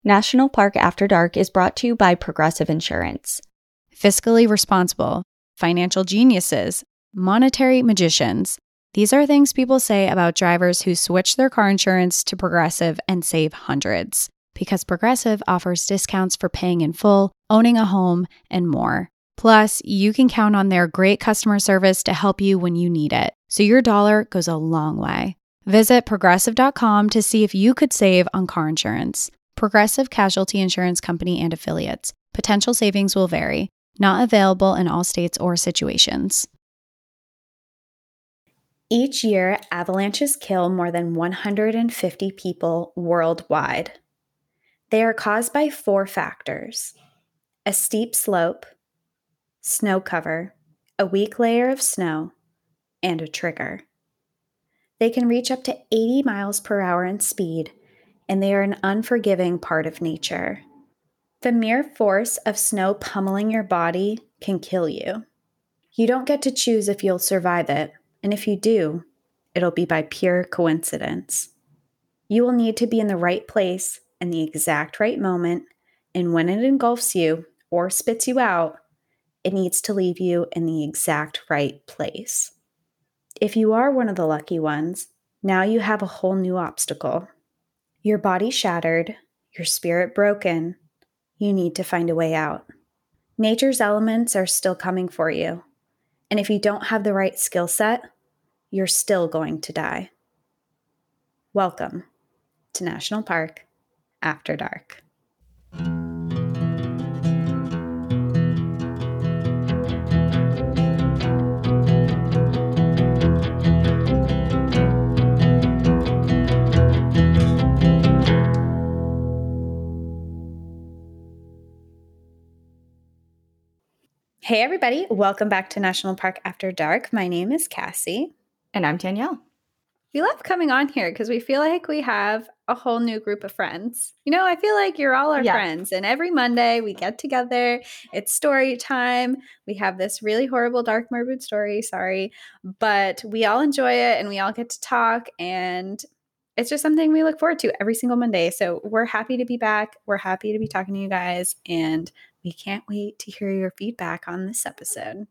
National Park After Dark is brought to you by Progressive Insurance. Fiscally responsible, financial geniuses, monetary magicians. These are things people say about drivers who switch their car insurance to Progressive and save hundreds. Because Progressive offers discounts for paying in full, owning a home, and more. Plus, you can count on their great customer service to help you when you need it. So your dollar goes a long way. Visit Progressive.com to see if you could save on car insurance. Progressive Casualty Insurance Company and Affiliates. Potential savings will vary. Not available in all states or situations. Each year, avalanches kill more than 150 people worldwide. They are caused by 4 factors: a steep slope, snow cover, a weak layer of snow, and a trigger. They can reach up to 80 miles per hour in speed, and they are an unforgiving part of nature. The mere force of snow pummeling your body can kill you. You don't get to choose if you'll survive it, and if you do, it'll be by pure coincidence. You will need to be in the right place in the exact right moment, and when it engulfs you or spits you out, it needs to leave you in the exact right place. If you are one of the lucky ones, now you have a whole new obstacle. Your body shattered, your spirit broken. You need to find a way out. Nature's elements are still coming for you. And if you don't have the right skill set, you're still going to die. Welcome to National Park After Dark. Hey everybody, welcome back to National Park After Dark. My name is Cassie. And I'm Danielle. We love coming on here because we feel like we have a whole new group of friends. You know, I feel like you're all our friends. And every Monday we get together. It's story time. We have this really horrible, dark, morbid story. Sorry. But we all enjoy it and we all get to talk. And it's just something we look forward to every single Monday. So we're happy to be back. We're happy to be talking to you guys. And we can't wait to hear your feedback on this episode.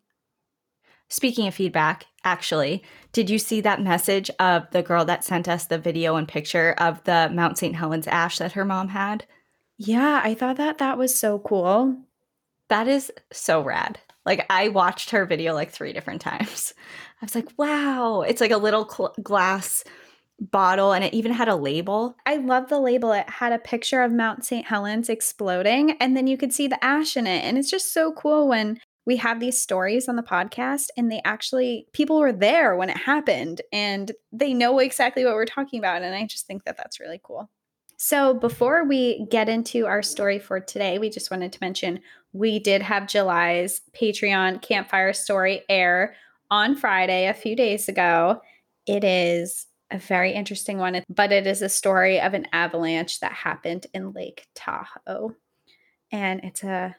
Speaking of feedback, actually, did you see that message of the girl that sent us the video and picture of the Mount St. Helens ash that her mom had? Yeah, I thought that was so cool. That is so rad. Like, I watched her video like 3 different times. I was like, wow. It's like a little glass bottle, and it even had a label. I love the label. It had a picture of Mount St. Helens exploding, and then you could see the ash in it. And it's just so cool when we have these stories on the podcast and people were there when it happened and they know exactly what we're talking about. And I just think that that's really cool. So before we get into our story for today, we just wanted to mention we did have July's Patreon campfire story air on Friday a few days ago. It is a very interesting one, but it is a story of an avalanche that happened in Lake Tahoe. And it's a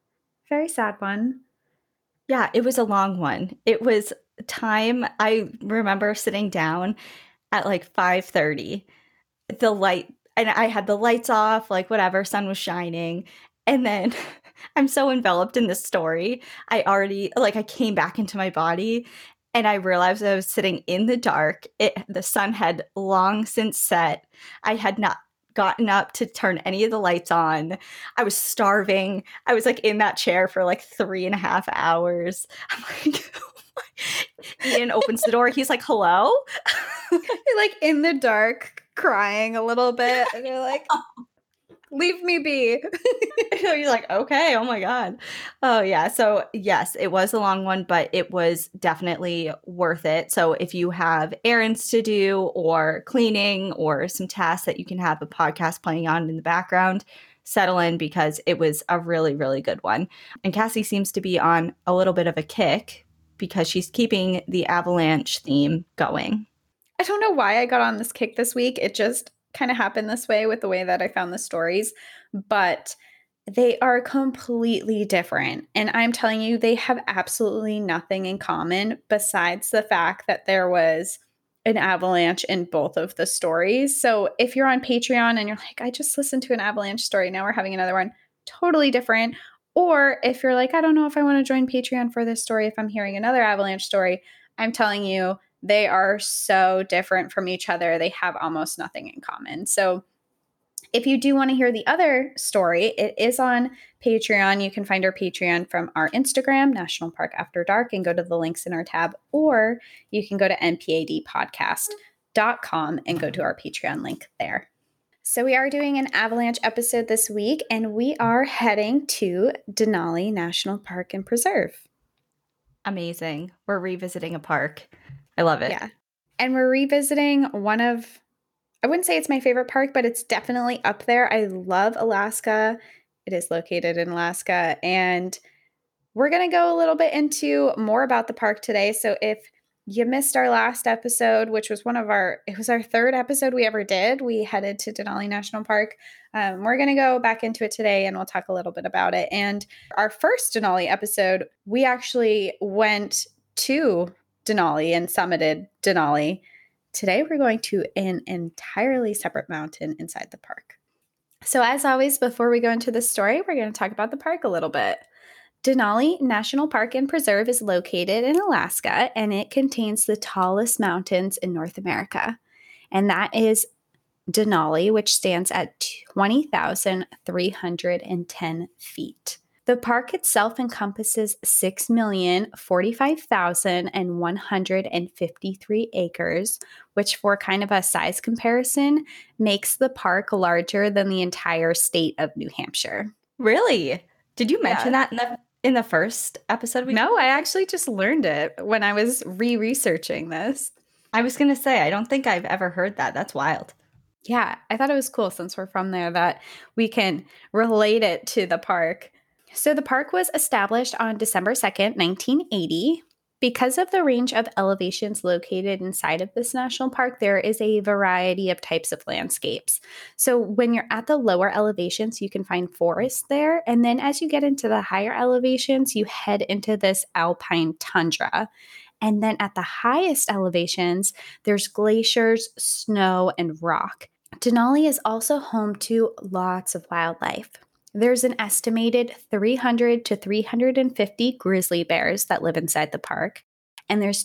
very sad one. Yeah, it was a long one. It was time. I remember sitting down at like 5:30. The light, and I had the lights off, like whatever, sun was shining. And then I'm so enveloped in this story. I came back into my body and I realized I was sitting in the dark. The sun had long since set. I had not gotten up to turn any of the lights on. I was starving. I was like in that chair for like 3.5 hours. I'm like, Ian opens the door. He's like, hello? You're like in the dark, crying a little bit. And you're like, leave me be. You're like, okay, oh my God. Oh yeah. So yes, it was a long one, but it was definitely worth it. So if you have errands to do or cleaning or some tasks that you can have a podcast playing on in the background, settle in because it was a really, really good one. And Cassie seems to be on a little bit of a kick because she's keeping the avalanche theme going. I don't know why I got on this kick this week. It just kind of happened this way with the way that I found the stories, but they are completely different. And I'm telling you, they have absolutely nothing in common besides the fact that there was an avalanche in both of the stories. So if you're on Patreon and you're like, I just listened to an avalanche story, now we're having another one, totally different. Or if you're like, I don't know if I want to join Patreon for this story, if I'm hearing another avalanche story, I'm telling you, they are so different from each other. They have almost nothing in common. So if you do want to hear the other story, it is on Patreon. You can find our Patreon from our Instagram, National Park After Dark, and go to the links in our tab, or you can go to npadpodcast.com and go to our Patreon link there. So we are doing an avalanche episode this week, and we are heading to Denali National Park and Preserve. Amazing. We're revisiting a park. I love it. Yeah. And we're revisiting one of, I wouldn't say it's my favorite park, but it's definitely up there. I love Alaska. It is located in Alaska. And we're going to go a little bit into more about the park today. So if you missed our last episode, which was it was our third episode we ever did, we headed to Denali National Park. We're going to go back into it today and we'll talk a little bit about it. And our first Denali episode, we actually went to Denali and summited Denali. Today, we're going to an entirely separate mountain inside the park. So as always, before we go into the story, we're going to talk about the park a little bit. Denali National Park and Preserve is located in Alaska, and it contains the tallest mountains in North America. And that is Denali, which stands at 20,310 feet. The park itself encompasses 6,045,153 acres, which for kind of a size comparison makes the park larger than the entire state of New Hampshire. Really? Did you mention that in the first episode? No, I actually just learned it when I was researching this. I was going to say, I don't think I've ever heard that. That's wild. Yeah, I thought it was cool since we're from there that we can relate it to the park. So the park was established on December 2nd, 1980. Because of the range of elevations located inside of this national park, there is a variety of types of landscapes. So when you're at the lower elevations, you can find forests there. And then as you get into the higher elevations, you head into this alpine tundra. And then at the highest elevations, there's glaciers, snow, and rock. Denali is also home to lots of wildlife. There's an estimated 300 to 350 grizzly bears that live inside the park, and there's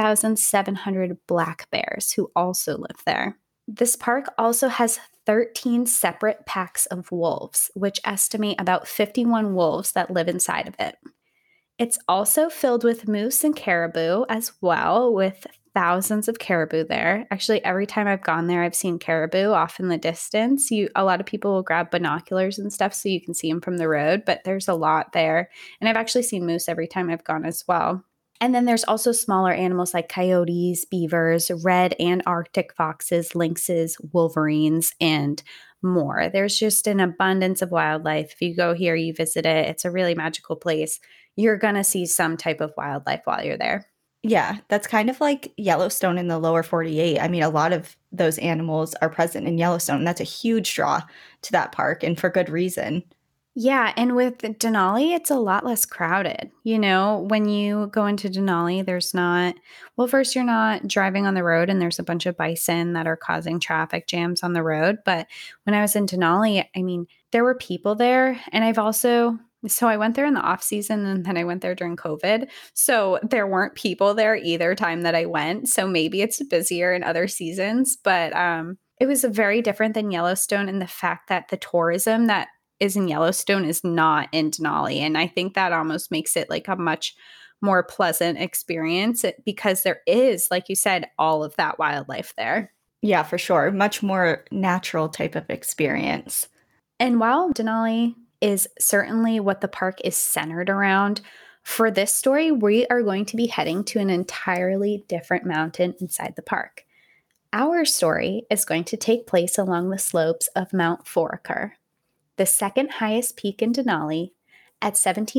2,700 black bears who also live there. This park also has 13 separate packs of wolves, which estimate about 51 wolves that live inside of it. It's also filled with moose and caribou as well, with thousands of caribou there. Actually, every time I've gone there, I've seen caribou off in the distance. A lot of people will grab binoculars and stuff so you can see them from the road, but there's a lot there. And I've actually seen moose every time I've gone as well. And then there's also smaller animals like coyotes, beavers, red and Arctic foxes, lynxes, wolverines, and more. There's just an abundance of wildlife. If you go here, you visit it, it's a really magical place. You're going to see some type of wildlife while you're there. Yeah, that's kind of like Yellowstone in the lower 48. I mean, a lot of those animals are present in Yellowstone. And that's a huge draw to that park, and for good reason. Yeah, and with Denali, it's a lot less crowded. You know, when you go into Denali, first you're not driving on the road and there's a bunch of bison that are causing traffic jams on the road. But when I was in Denali, I mean, there were people there, and so I went there in the off season, and then I went there during COVID. So there weren't people there either time that I went. So maybe it's busier in other seasons, but it was very different than Yellowstone in the fact that the tourism that is in Yellowstone is not in Denali. And I think that almost makes it like a much more pleasant experience because there is, like you said, all of that wildlife there. Yeah, for sure. Much more natural type of experience. And while Denali is certainly what the park is centered around, for this story, we are going to be heading to an entirely different mountain inside the park. Our story is going to take place along the slopes of Mount Foraker, the second highest peak in Denali at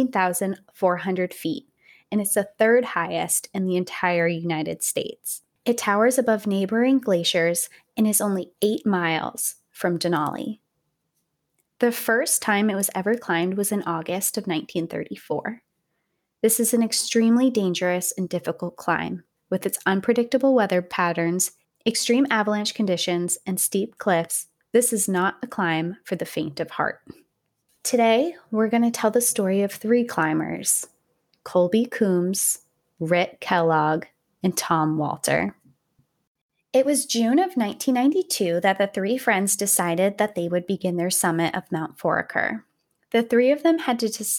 17,400 feet, and it's the third highest in the entire United States. It towers above neighboring glaciers and is only 8 miles from Denali. The first time it was ever climbed was in August of 1934. This is an extremely dangerous and difficult climb with its unpredictable weather patterns, extreme avalanche conditions, and steep cliffs, this is not a climb for the faint of heart. Today, we're going to tell the story of 3 climbers, Colby Coombs, Rit Kellogg, and Tom Walter. It was June of 1992 that the 3 friends decided that they would begin their summit of Mount Foraker. The three of them had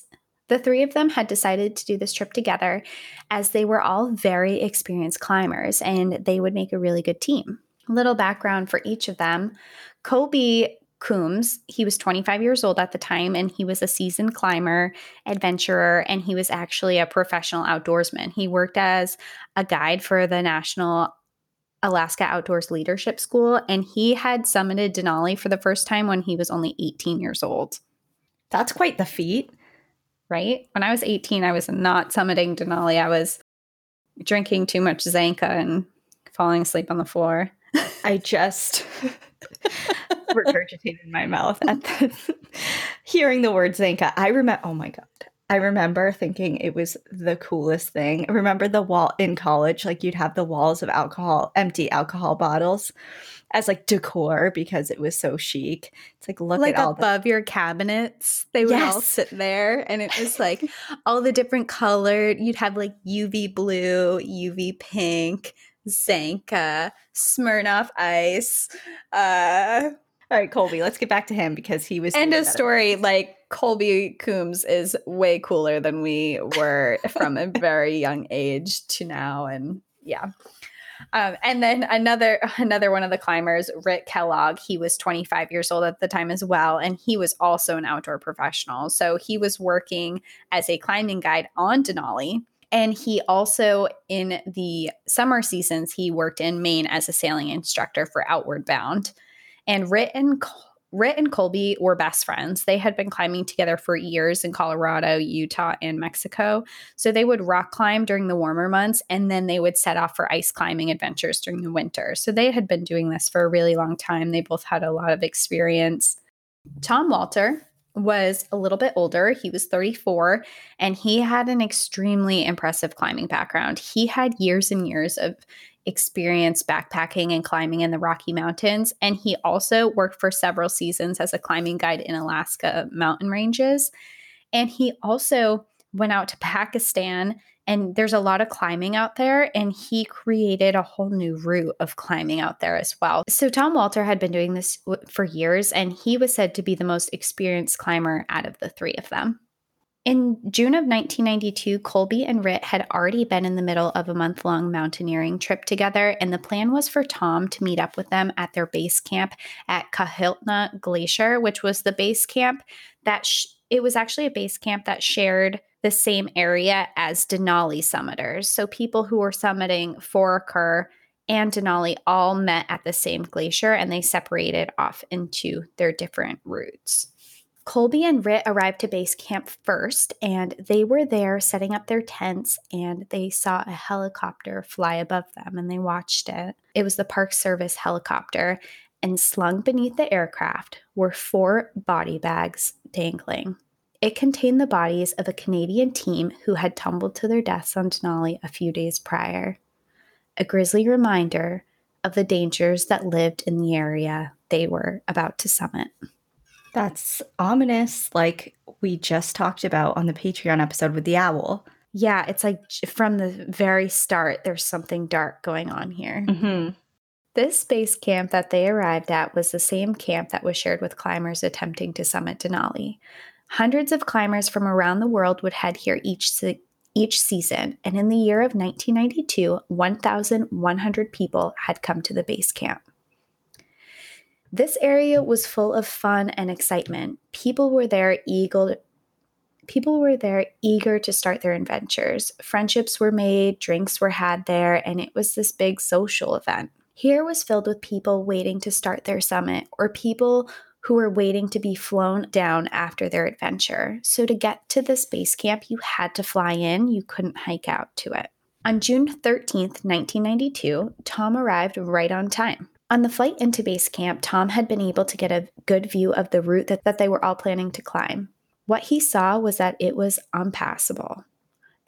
decided to do this trip together as they were all very experienced climbers and they would make a really good team. Little background for each of them. Colby Coombs, he was 25 years old at the time, and he was a seasoned climber, adventurer, and he was actually a professional outdoorsman. He worked as a guide for the National Alaska Outdoors Leadership School, and he had summited Denali for the first time when he was only 18 years old. That's quite the feat. Right? When I was 18, I was not summiting Denali. I was drinking too much Zanka and falling asleep on the floor. I just regurgitated in my mouth at hearing the word Zanka. Oh my God. I remember thinking it was the coolest thing. I remember the wall in college, like you'd have the walls of empty alcohol bottles as like decor because it was so chic. It's like, look like at all above your cabinets, they would all sit there, and it was like all the different colored. You'd have like UV blue, UV pink, Zanka, Smirnoff Ice. All right, Colby, let's get back to him because he was. End of story. Like Colby Coombs is way cooler than we were from a very young age to now, and yeah. And then another one of the climbers, Rit Kellogg, he was 25 years old at the time as well, and he was also an outdoor professional. So he was working as a climbing guide on Denali, and he also, in the summer seasons, he worked in Maine as a sailing instructor for Outward Bound. And Rit and Colby were best friends. They had been climbing together for years in Colorado, Utah, and Mexico. So they would rock climb during the warmer months, and then they would set off for ice climbing adventures during the winter. So they had been doing this for a really long time. They both had a lot of experience. Tom Walter was a little bit older. He was 34, and he had an extremely impressive climbing background. He had years and years of experience backpacking and climbing in the Rocky Mountains. And he also worked for several seasons as a climbing guide in Alaska mountain ranges. And he also went out to Pakistan, and there's a lot of climbing out there, and he created a whole new route of climbing out there as well. So Tom Walter had been doing this for years, and he was said to be the most experienced climber out of the 3 of them. In June of 1992, Colby and Rit had already been in the middle of a month-long mountaineering trip together, and the plan was for Tom to meet up with them at their base camp at Kahiltna Glacier, which was the base camp that it was actually a base camp that shared the same area as Denali summiters. So people who were summiting Foraker and Denali all met at the same glacier, and they separated off into their different routes. Colby and Rit arrived to base camp first, and they were there setting up their tents, and they saw a helicopter fly above them, and they watched it. It was the Park Service helicopter, and slung beneath the aircraft were 4 body bags dangling. It contained the bodies of a Canadian team who had tumbled to their deaths on Denali a few days prior. A grisly reminder of the dangers that lived in the area they were about to summit. That's ominous, like we just talked about on the Patreon episode with the owl. Yeah, it's like from the very start, there's something dark going on here. Mm-hmm. This base camp that they arrived at was the same camp that was shared with climbers attempting to summit Denali. Hundreds of climbers from around the world would head here each season, and in the year of 1992, 1,100 people had come to the base camp. This area was full of fun and excitement. People were there eager to start their adventures. Friendships were made, drinks were had there, and it was this big social event. Here was filled with people waiting to start their summit, or people who were waiting to be flown down after their adventure. So to get to this base camp, you had to fly in. You couldn't hike out to it. On June 13th, 1992, Tom arrived right on time. On the flight into base camp, Tom had been able to get a good view of the route that they were all planning to climb. What he saw was that it was unpassable.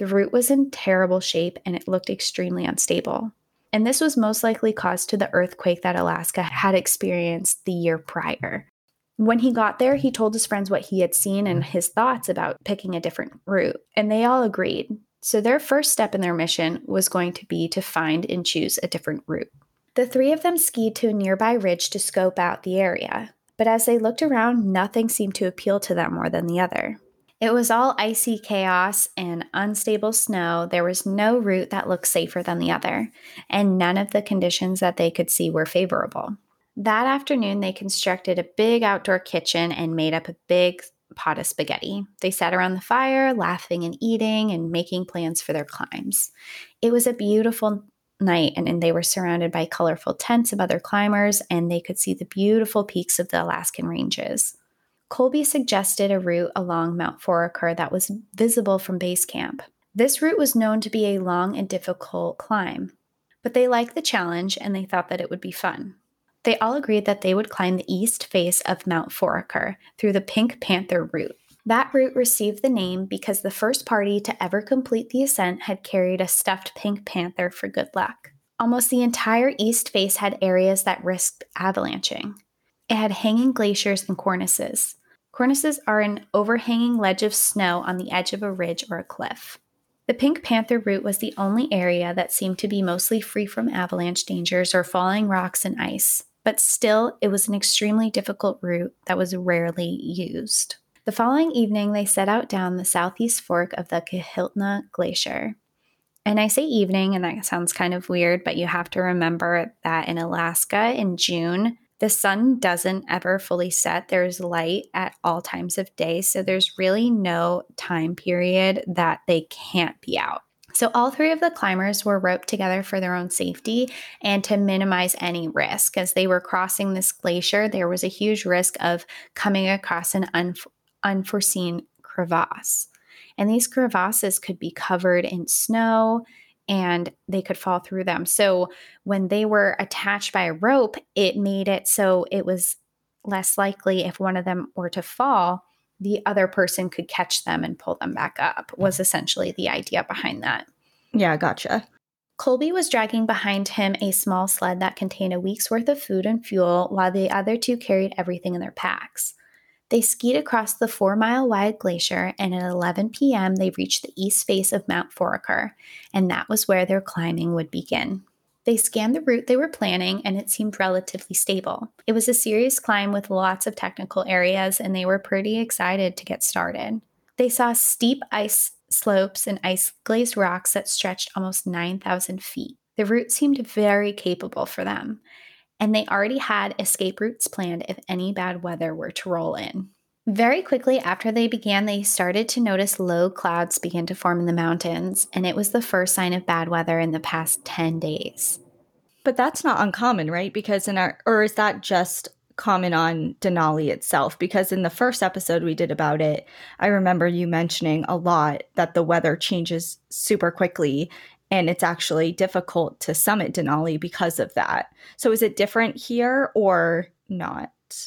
The route was in terrible shape and it looked extremely unstable. And this was most likely caused to the earthquake that Alaska had experienced the year prior. When he got there, he told his friends what he had seen and his thoughts about picking a different route, and they all agreed. So their first step in their mission was going to be to find and choose a different route. The three of them skied to a nearby ridge to scope out the area, but as they looked around, nothing seemed to appeal to them more than the other. It was all icy chaos and unstable snow. There was no route that looked safer than the other, and none of the conditions that they could see were favorable. That afternoon, they constructed a big outdoor kitchen and made up a big pot of spaghetti. They sat around the fire, laughing and eating and making plans for their climbs. It was a beautiful night, and they were surrounded by colorful tents of other climbers, and they could see the beautiful peaks of the Alaskan ranges. Colby suggested a route along Mount Foraker that was visible from base camp. This route was known to be a long and difficult climb, but they liked the challenge and they thought that it would be fun. They all agreed that they would climb the east face of Mount Foraker through the Pink Panther route. That route received the name because the first party to ever complete the ascent had carried a stuffed pink panther for good luck. Almost the entire east face had areas that risked avalanching. It had hanging glaciers and cornices. Cornices are an overhanging ledge of snow on the edge of a ridge or a cliff. The Pink Panther route was the only area that seemed to be mostly free from avalanche dangers or falling rocks and ice, but still, it was an extremely difficult route that was rarely used. The following evening, they set out down the southeast fork of the Kahiltna Glacier. And I say evening, and that sounds kind of weird, but you have to remember that in Alaska in June, the sun doesn't ever fully set. There's light at all times of day, so there's really no time period that they can't be out. So all three of the climbers were roped together for their own safety and to minimize any risk. As they were crossing this glacier, there was a huge risk of coming across an unforeseen crevasse. And these crevasses could be covered in snow and they could fall through them. So when they were attached by a rope, it made it so it was less likely if one of them were to fall, the other person could catch them and pull them back up, was essentially the idea behind that. Yeah, gotcha. Colby was dragging behind him a small sled that contained a week's worth of food and fuel, while the other two carried everything in their packs. They skied across the 4-mile-wide glacier, and at 11 p.m., they reached the east face of Mount Foraker, and that was where their climbing would begin. They scanned the route they were planning, and it seemed relatively stable. It was a serious climb with lots of technical areas, and they were pretty excited to get started. They saw steep ice slopes and ice-glazed rocks that stretched almost 9,000 feet. The route seemed very capable for them, and they already had escape routes planned if any bad weather were to roll in. Very quickly after they began, they started to notice low clouds begin to form in the mountains, and it was the first sign of bad weather in the past 10 days. But that's not uncommon, right? Because or is that just common on Denali itself? Because in the first episode we did about it, I remember you mentioning a lot that the weather changes super quickly and it's actually difficult to summit Denali because of that. So is it different here or not?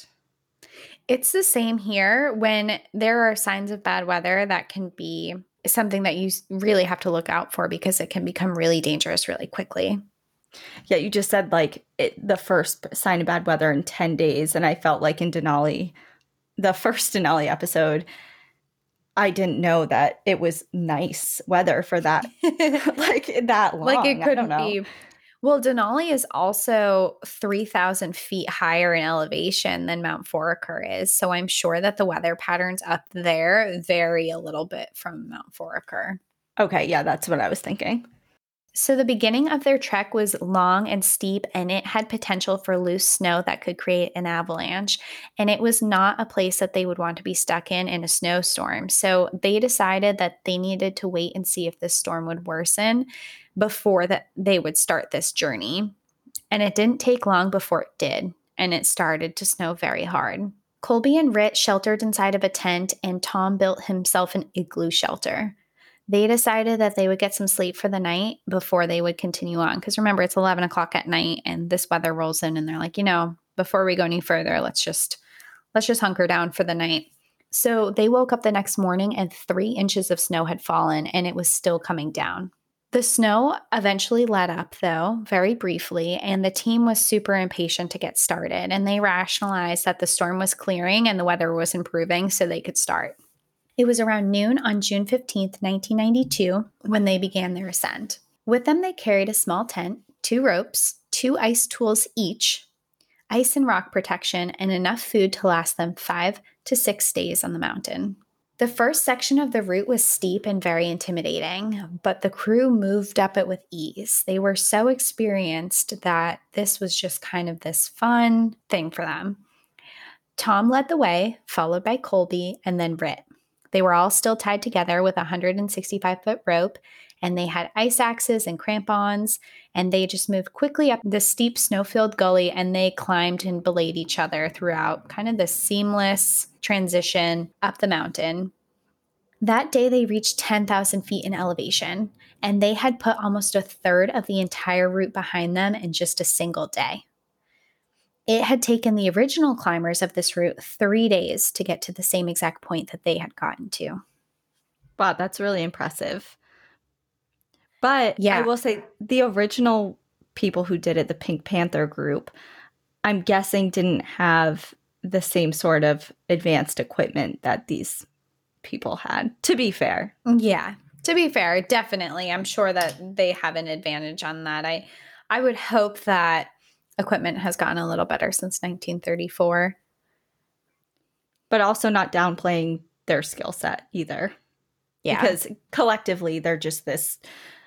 It's the same here. When there are signs of bad weather, that can be something that you really have to look out for because it can become really dangerous really quickly. Yeah, you just said the first sign of bad weather in 10 days. And I felt like in Denali, the first Denali episode, I didn't know that it was nice weather for that, that long. Like it couldn't be. Well, Denali is also 3,000 feet higher in elevation than Mount Foraker is. So I'm sure that the weather patterns up there vary a little bit from Mount Foraker. Okay, yeah, that's what I was thinking. So the beginning of their trek was long and steep, and it had potential for loose snow that could create an avalanche. And it was not a place that they would want to be stuck in a snowstorm. So they decided that they needed to wait and see if this storm would worsen before that they would start this journey. And it didn't take long before it did, and it started to snow very hard. Colby and Rit sheltered inside of a tent, and Tom built himself an igloo shelter. They decided that they would get some sleep for the night before they would continue on. Because remember, it's 11 o'clock at night and this weather rolls in and they're like, before we go any further, let's just hunker down for the night. So they woke up the next morning and 3 inches of snow had fallen and it was still coming down. The snow eventually let up, though, very briefly, and the team was super impatient to get started. And they rationalized that the storm was clearing and the weather was improving so they could start. It was around noon on June 15th, 1992, when they began their ascent. With them, they carried a small tent, 2 ropes, 2 ice tools each, ice and rock protection, and enough food to last them 5 to 6 days on the mountain. The first section of the route was steep and very intimidating, but the crew moved up it with ease. They were so experienced that this was just kind of this fun thing for them. Tom led the way, followed by Colby, and then Britt. They were all still tied together with a 165-foot rope, and they had ice axes and crampons, and they just moved quickly up the steep snow-filled gully, and they climbed and belayed each other throughout kind of this seamless transition up the mountain. That day, they reached 10,000 feet in elevation, and they had put almost a third of the entire route behind them in just a single day. It had taken the original climbers of this route 3 days to get to the same exact point that they had gotten to. Wow, that's really impressive. But Yeah. I will say the original people who did it, the Pink Panther group, I'm guessing didn't have the same sort of advanced equipment that these people had, to be fair. Yeah, to be fair, definitely. I'm sure that they have an advantage on that. I would hope that equipment has gotten a little better since 1934. But also not downplaying their skill set either. Yeah. Because collectively, they're just this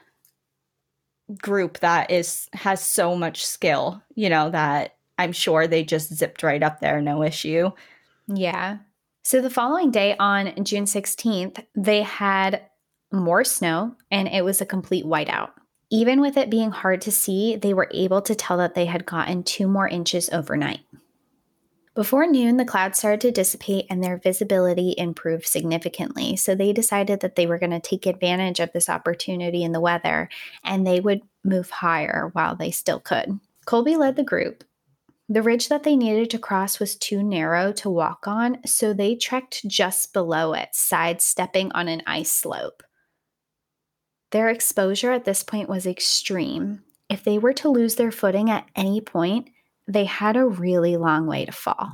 group that has so much skill, that I'm sure they just zipped right up there, no issue. Yeah. So the following day on June 16th, they had more snow and it was a complete whiteout. Even with it being hard to see, they were able to tell that they had gotten 2 more inches overnight. Before noon, the clouds started to dissipate and their visibility improved significantly. So they decided that they were going to take advantage of this opportunity in the weather and they would move higher while they still could. Colby led the group. The ridge that they needed to cross was too narrow to walk on, so they trekked just below it, sidestepping on an ice slope. Their exposure at this point was extreme. If they were to lose their footing at any point, they had a really long way to fall.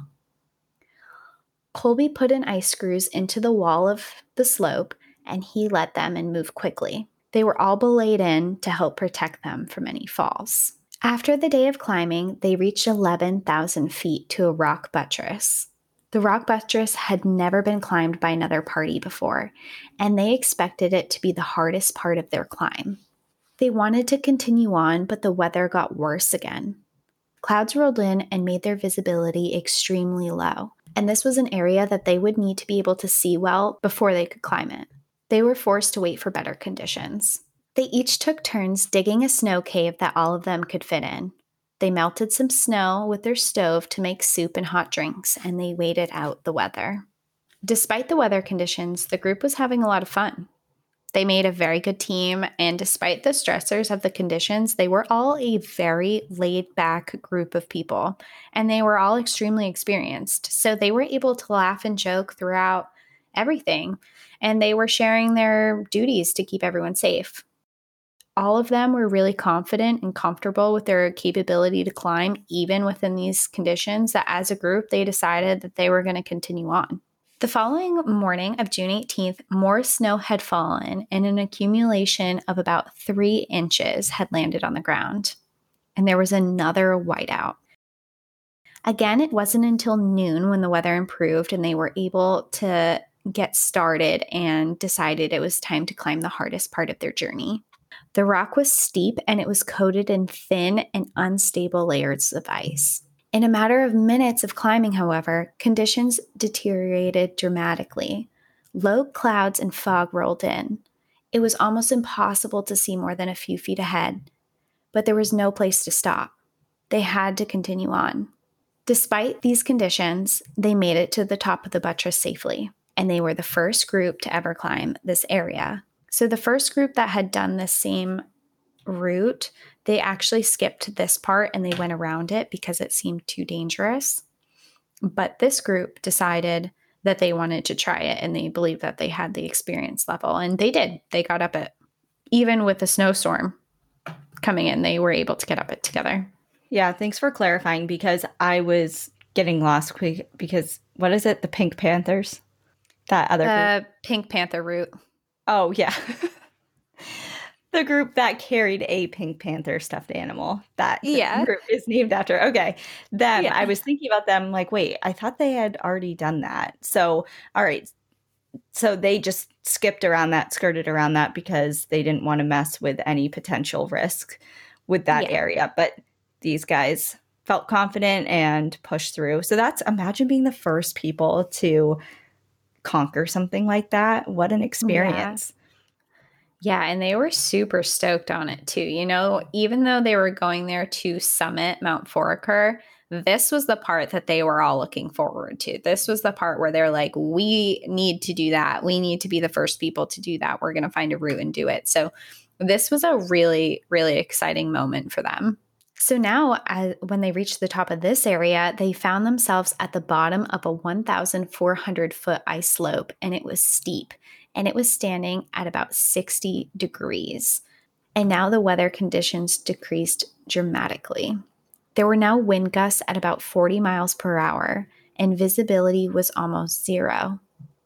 Colby put in ice screws into the wall of the slope, and he led them and moved quickly. They were all belayed in to help protect them from any falls. After the day of climbing, they reached 11,000 feet to a rock buttress. The rock buttress had never been climbed by another party before, and they expected it to be the hardest part of their climb. They wanted to continue on, but the weather got worse again. Clouds rolled in and made their visibility extremely low, and this was an area that they would need to be able to see well before they could climb it. They were forced to wait for better conditions. They each took turns digging a snow cave that all of them could fit in. They melted some snow with their stove to make soup and hot drinks, and they waited out the weather. Despite the weather conditions, the group was having a lot of fun. They made a very good team, and despite the stressors of the conditions, they were all a very laid-back group of people, and they were all extremely experienced. So they were able to laugh and joke throughout everything, and they were sharing their duties to keep everyone safe. All of them were really confident and comfortable with their capability to climb, even within these conditions, that as a group, they decided that they were going to continue on. The following morning of June 18th, more snow had fallen and an accumulation of about 3 inches had landed on the ground. And there was another whiteout. Again, it wasn't until noon when the weather improved and they were able to get started and decided it was time to climb the hardest part of their journey. The rock was steep and it was coated in thin and unstable layers of ice. In a matter of minutes of climbing, however, conditions deteriorated dramatically. Low clouds and fog rolled in. It was almost impossible to see more than a few feet ahead, but there was no place to stop. They had to continue on. Despite these conditions, they made it to the top of the buttress safely, and they were the first group to ever climb this area. So the first group that had done the same route, they actually skipped this part and they went around it because it seemed too dangerous. But this group decided that they wanted to try it, and they believed that they had the experience level. And they did. They got up it. Even with the snowstorm coming in, they were able to get up it together. Yeah, thanks for clarifying, because I was getting lost because what is it? The Pink Panthers? That other group? Pink Panther route. Oh, yeah. The group that carried a Pink Panther stuffed animal. That group is named after. Okay. Them. Yeah. I was thinking about them like, wait, I thought they had already done that. So, all right. So they just skirted around that because they didn't want to mess with any potential risk with that area. But these guys felt confident and pushed through. So imagine being the first people to conquer something like that. What an experience. Yeah, and they were super stoked on it too. You know, even though they were going there to summit Mount Foraker, this was the part that they were all looking forward to. This was the part where they're like, we need to do that. We need to be the first people to do that. We're going to find a route and do it. So this was a really, really exciting moment for them. So now, when they reached the top of this area, they found themselves at the bottom of a 1,400-foot ice slope, and it was steep, and it was standing at about 60 degrees. And now the weather conditions decreased dramatically. There were now wind gusts at about 40 miles per hour, and visibility was almost zero.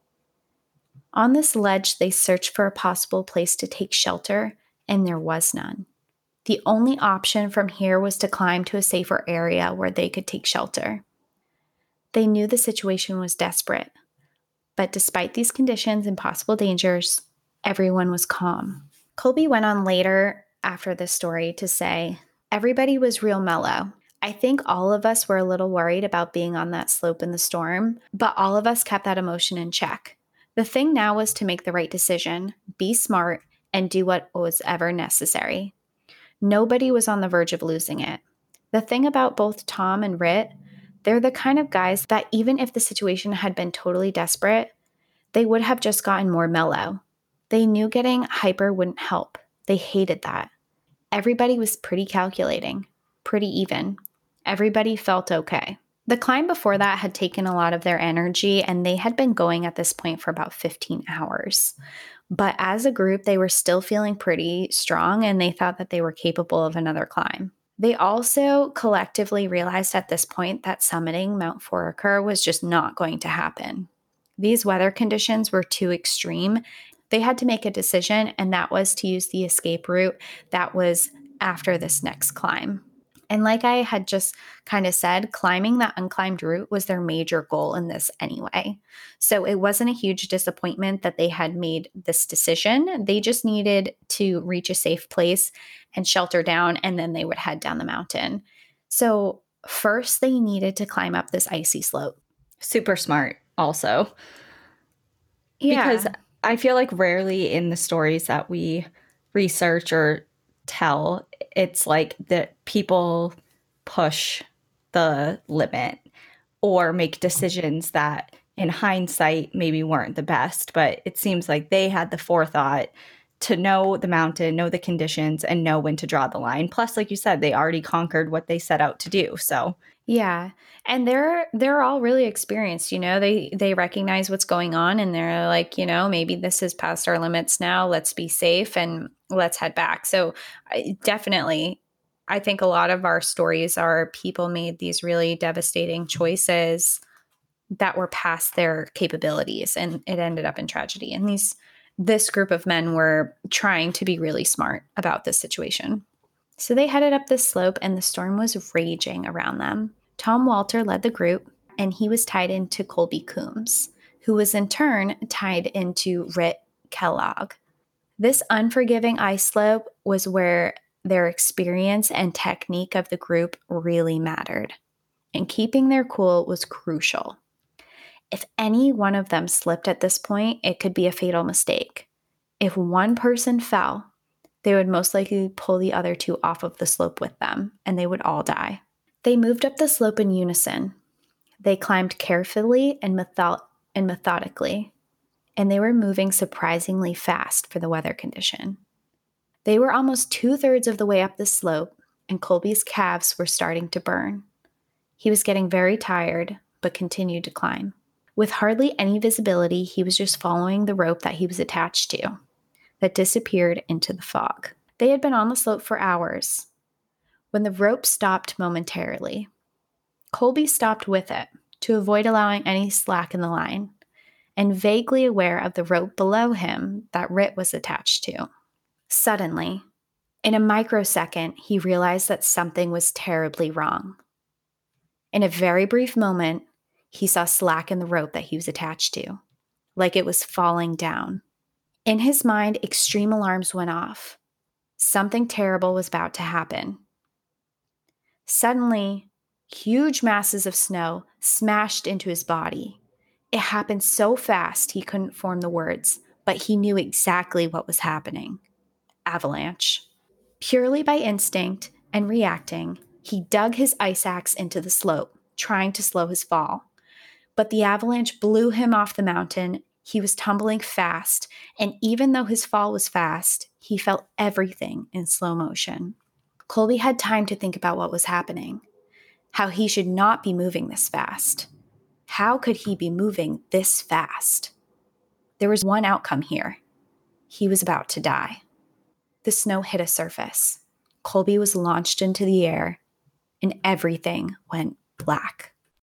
On this ledge, they searched for a possible place to take shelter, and there was none. The only option from here was to climb to a safer area where they could take shelter. They knew the situation was desperate, but despite these conditions and possible dangers, everyone was calm. Colby went on later after this story to say, everybody was real mellow. I think all of us were a little worried about being on that slope in the storm, but all of us kept that emotion in check. The thing now was to make the right decision, be smart, and do what was ever necessary. Nobody was on the verge of losing it. The thing about both Tom and Rit, they're the kind of guys that even if the situation had been totally desperate, they would have just gotten more mellow. They knew getting hyper wouldn't help. They hated that. Everybody was pretty calculating, pretty even. Everybody felt okay. The climb before that had taken a lot of their energy, and they had been going at this point for about 15 hours. But as a group, they were still feeling pretty strong, and they thought that they were capable of another climb. They also collectively realized at this point that summiting Mount Foraker was just not going to happen. These weather conditions were too extreme. They had to make a decision, and that was to use the escape route that was after this next climb. And like I had just kind of said, climbing that unclimbed route was their major goal in this anyway. So it wasn't a huge disappointment that they had made this decision. They just needed to reach a safe place and shelter down, and then they would head down the mountain. So first, they needed to climb up this icy slope. Super smart also. Yeah. Because I feel like rarely in the stories that we research or tell, it's like that people push the limit or make decisions that in hindsight maybe weren't the best, but it seems like they had the forethought to know the mountain, know the conditions, and know when to draw the line. Plus, like you said, they already conquered what they set out to do. So yeah. And they're all really experienced, you know, they recognize what's going on, and they're like, you know, maybe this is past our limits now. Let's be safe and let's head back. So definitely, I think a lot of our stories are people made these really devastating choices that were past their capabilities, and it ended up in tragedy. And this group of men were trying to be really smart about this situation. So they headed up this slope, and the storm was raging around them. Tom Walter led the group, and he was tied into Colby Coombs, who was in turn tied into Rit Kellogg. This unforgiving ice slope was where their experience and technique of the group really mattered, and keeping their cool was crucial. If any one of them slipped at this point, it could be a fatal mistake. If one person fell, they would most likely pull the other two off of the slope with them, and they would all die. They moved up the slope in unison. They climbed carefully and methodically, and they were moving surprisingly fast for the weather condition. They were almost 2/3 of the way up the slope, and Colby's calves were starting to burn. He was getting very tired, but continued to climb. With hardly any visibility, he was just following the rope that he was attached to, that disappeared into the fog. They had been on the slope for hours when the rope stopped momentarily. Colby stopped with it to avoid allowing any slack in the line, and vaguely aware of the rope below him that Rit was attached to. Suddenly, in a microsecond, he realized that something was terribly wrong. In a very brief moment, he saw slack in the rope that he was attached to, like it was falling down. In his mind, extreme alarms went off. Something terrible was about to happen. Suddenly, huge masses of snow smashed into his body. It happened so fast he couldn't form the words, but he knew exactly what was happening. Avalanche. Purely by instinct and reacting, he dug his ice axe into the slope, trying to slow his fall. But the avalanche blew him off the mountain. He was tumbling fast, and even though his fall was fast, he felt everything in slow motion. Colby had time to think about what was happening, how he should not be moving this fast. How could he be moving this fast? There was one outcome here. He was about to die. The snow hit a surface. Colby was launched into the air, and everything went black.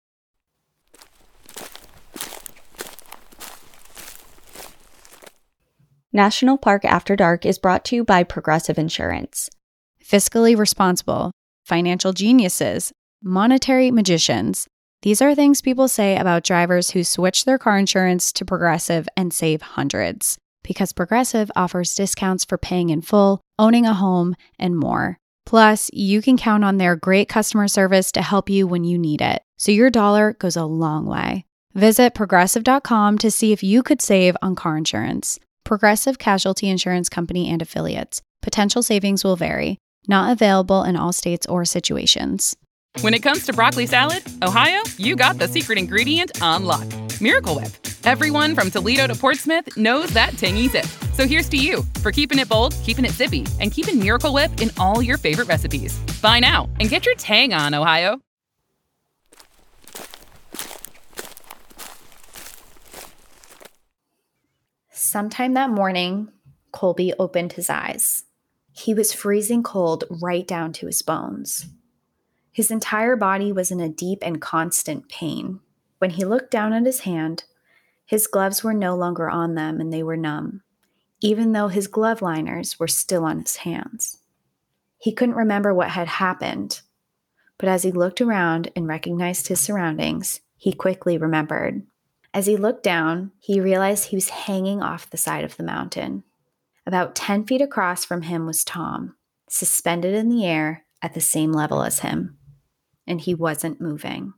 National Park After Dark is brought to you by Progressive Insurance. Fiscally responsible, financial geniuses, monetary magicians. These are things people say about drivers who switch their car insurance to Progressive and save hundreds. Because Progressive offers discounts for paying in full, owning a home, and more. Plus, you can count on their great customer service to help you when you need it. So your dollar goes a long way. Visit Progressive.com to see if you could save on car insurance. Progressive Casualty Insurance Company and Affiliates. Potential savings will vary. Not available in all states or situations. When it comes to broccoli salad, Ohio, you got the secret ingredient on lock. Miracle Whip. Everyone from Toledo to Portsmouth knows that tangy zip. So here's to you for keeping it bold, keeping it zippy, and keeping Miracle Whip in all your favorite recipes. Buy now and get your tang on, Ohio. Sometime that morning, Colby opened his eyes. He was freezing cold right down to his bones. His entire body was in a deep and constant pain. When he looked down at his hand, his gloves were no longer on them and they were numb, even though his glove liners were still on his hands. He couldn't remember what had happened, but as he looked around and recognized his surroundings, he quickly remembered. As he looked down, he realized he was hanging off the side of the mountain. About 10 feet across from him was Tom, suspended in the air at the same level as him, and he wasn't moving.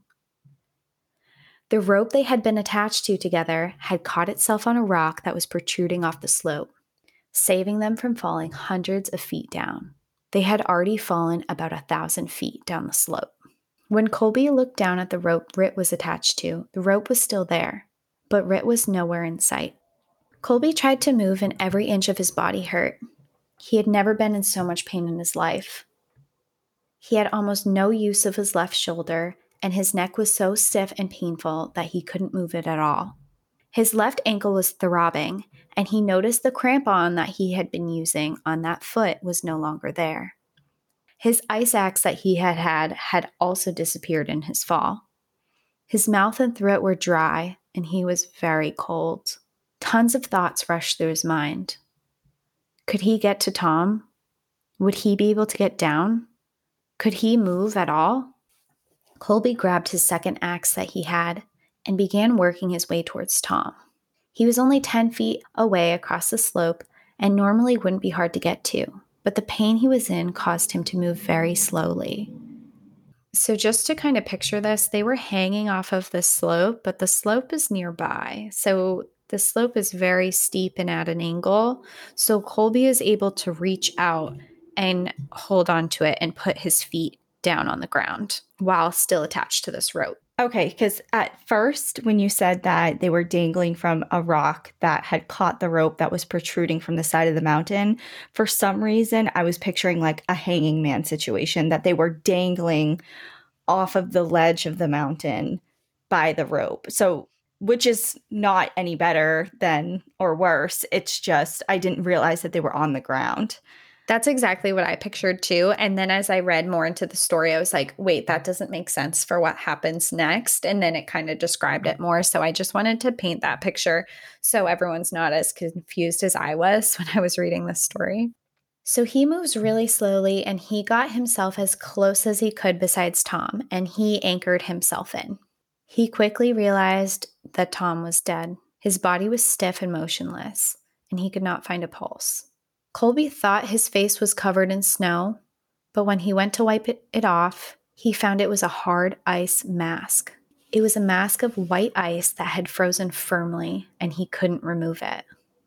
The rope they had been attached to together had caught itself on a rock that was protruding off the slope, saving them from falling hundreds of feet down. They had already fallen about 1,000 feet down the slope. When Colby looked down at the rope Rit was attached to, the rope was still there, but Rit was nowhere in sight. Colby tried to move and every inch of his body hurt. He had never been in so much pain in his life. He had almost no use of his left shoulder, and his neck was so stiff and painful that he couldn't move it at all. His left ankle was throbbing, and he noticed the crampon that he had been using on that foot was no longer there. His ice axe that he had also disappeared in his fall. His mouth and throat were dry, and he was very cold. Tons of thoughts rushed through his mind. Could he get to Tom? Would he be able to get down? Could he move at all? Colby grabbed his second axe that he had and began working his way towards Tom. He was only 10 feet away across the slope and normally wouldn't be hard to get to, but the pain he was in caused him to move very slowly. So just to kind of picture this, they were hanging off of the slope, but the slope is nearby. So the slope is very steep and at an angle. So Colby is able to reach out and hold on to it and put his feet down on the ground while still attached to this rope. Okay, because at first, when you said that they were dangling from a rock that had caught the rope that was protruding from the side of the mountain, for some reason, I was picturing like a hanging man situation, that they were dangling off of the ledge of the mountain by the rope. So which is not any better than or worse. It's just I didn't realize that they were on the ground. That's exactly what I pictured too. And then as I read more into the story, I was like, wait, that doesn't make sense for what happens next. And then it kind of described it more. So I just wanted to paint that picture so everyone's not as confused as I was when I was reading this story. So he moves really slowly and he got himself as close as he could besides Tom, and he anchored himself in. He quickly realized that Tom was dead. His body was stiff and motionless, and he could not find a pulse. Colby thought his face was covered in snow, but when he went to wipe it off, he found it was a hard ice mask. It was a mask of white ice that had frozen firmly, and he couldn't remove it.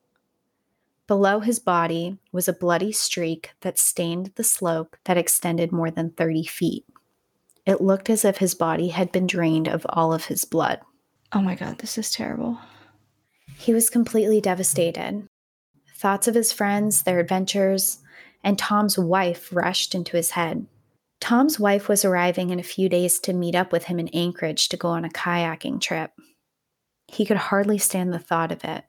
Below his body was a bloody streak that stained the slope that extended more than 30 feet. It looked as if his body had been drained of all of his blood. Oh my God, this is terrible. He was completely devastated. Thoughts of his friends, their adventures, and Tom's wife rushed into his head. Tom's wife was arriving in a few days to meet up with him in Anchorage to go on a kayaking trip. He could hardly stand the thought of it.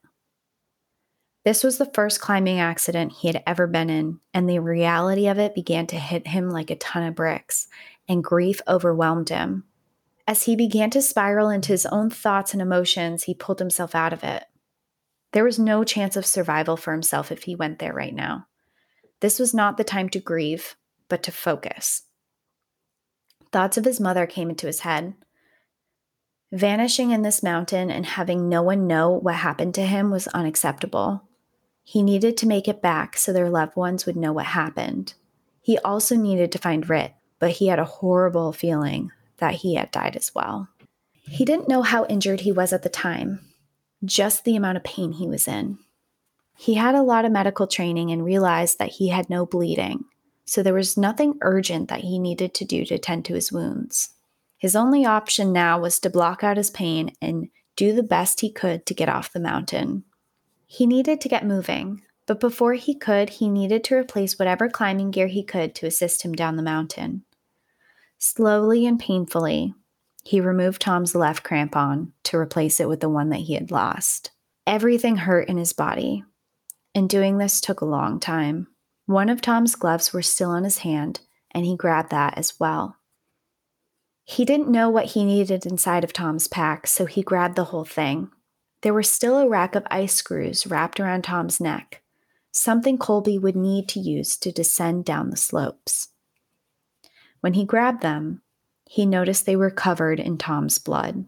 This was the first climbing accident he had ever been in, and the reality of it began to hit him like a ton of bricks, and grief overwhelmed him. As he began to spiral into his own thoughts and emotions, he pulled himself out of it. There was no chance of survival for himself if he went there right now. This was not the time to grieve, but to focus. Thoughts of his mother came into his head. Vanishing in this mountain and having no one know what happened to him was unacceptable. He needed to make it back so their loved ones would know what happened. He also needed to find Rit, but he had a horrible feeling that he had died as well. He didn't know how injured he was at the time, just the amount of pain he was in. He had a lot of medical training and realized that he had no bleeding, so there was nothing urgent that he needed to do to tend to his wounds. His only option now was to block out his pain and do the best he could to get off the mountain. He needed to get moving, but before he could, he needed to replace whatever climbing gear he could to assist him down the mountain. Slowly and painfully, he removed Tom's left crampon to replace it with the one that he had lost. Everything hurt in his body, and doing this took a long time. One of Tom's gloves were still on his hand, and he grabbed that as well. He didn't know what he needed inside of Tom's pack, so he grabbed the whole thing. There was still a rack of ice screws wrapped around Tom's neck, something Colby would need to use to descend down the slopes. When he grabbed them, he noticed they were covered in Tom's blood.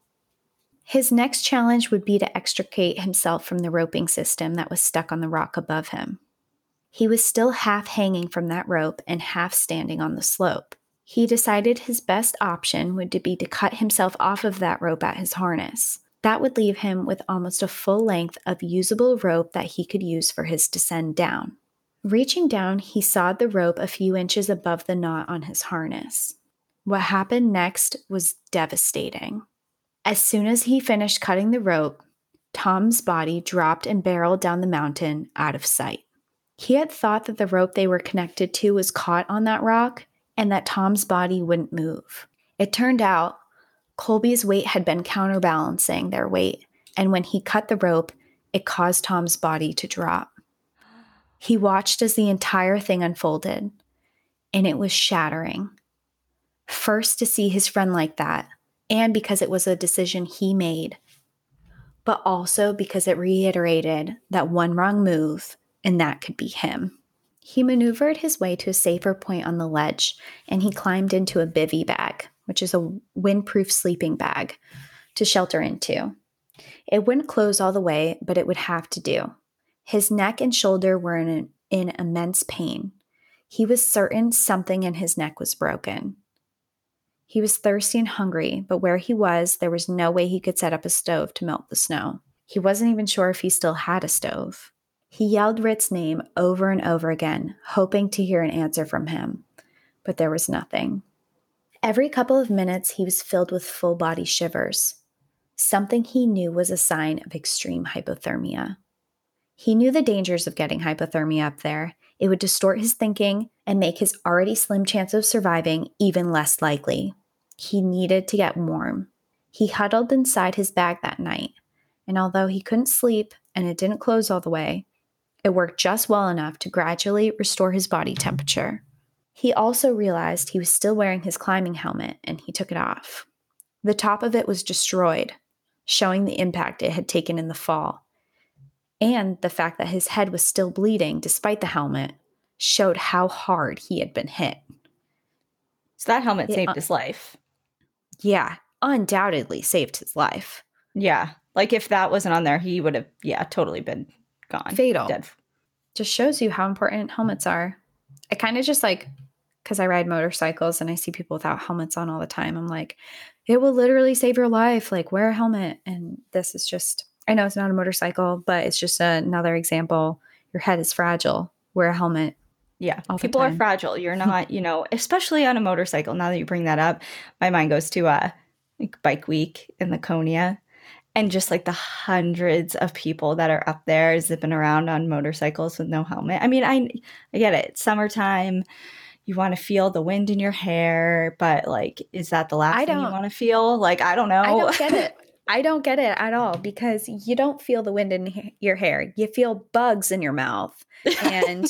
His next challenge would be to extricate himself from the roping system that was stuck on the rock above him. He was still half hanging from that rope and half standing on the slope. He decided his best option would be to cut himself off of that rope at his harness. That would leave him with almost a full length of usable rope that he could use for his descent down. Reaching down, he sawed the rope a few inches above the knot on his harness. What happened next was devastating. As soon as he finished cutting the rope, Tom's body dropped and barreled down the mountain out of sight. He had thought that the rope they were connected to was caught on that rock and that Tom's body wouldn't move. It turned out Colby's weight had been counterbalancing their weight, and when he cut the rope, it caused Tom's body to drop. He watched as the entire thing unfolded, and it was shattering. First, to see his friend like that, and because it was a decision he made, but also because it reiterated that one wrong move, and that could be him. He maneuvered his way to a safer point on the ledge, and he climbed into a bivy bag, which is a windproof sleeping bag, to shelter into. It wouldn't close all the way, but it would have to do. His neck and shoulder were in immense pain. He was certain something in his neck was broken. He was thirsty and hungry, but where he was, there was no way he could set up a stove to melt the snow. He wasn't even sure if he still had a stove. He yelled Rit's name over and over again, hoping to hear an answer from him, but there was nothing. Every couple of minutes, he was filled with full-body shivers. Something he knew was a sign of extreme hypothermia. He knew the dangers of getting hypothermia up there. It would distort his thinking and make his already slim chance of surviving even less likely. He needed to get warm. He huddled inside his bag that night, and although he couldn't sleep and it didn't close all the way, it worked just well enough to gradually restore his body temperature. He also realized he was still wearing his climbing helmet, and he took it off. The top of it was destroyed, showing the impact it had taken in the fall. And the fact that his head was still bleeding despite the helmet showed how hard he had been hit. So that helmet saved his life. Yeah, undoubtedly saved his life. Yeah. Like if that wasn't on there, he would have, totally been gone. Fatal. Dead. Just shows you how important helmets are. I kind of just because I ride motorcycles and I see people without helmets on all the time, I'm like, it will literally save your life. Like, wear a helmet. And this is just, I know it's not a motorcycle, but it's just another example. Your head is fragile. Wear a helmet. Yeah. People are fragile. You're not, especially on a motorcycle. Now that you bring that up, my mind goes to Bike Week in Laconia. And just like the hundreds of people that are up there zipping around on motorcycles with no helmet. I mean, I get it. It's summertime. You want to feel the wind in your hair. But like, is that the last thing you want to feel? Like, I don't know. I don't get it. I don't get it at all, because you don't feel the wind in your hair. You feel bugs in your mouth. And,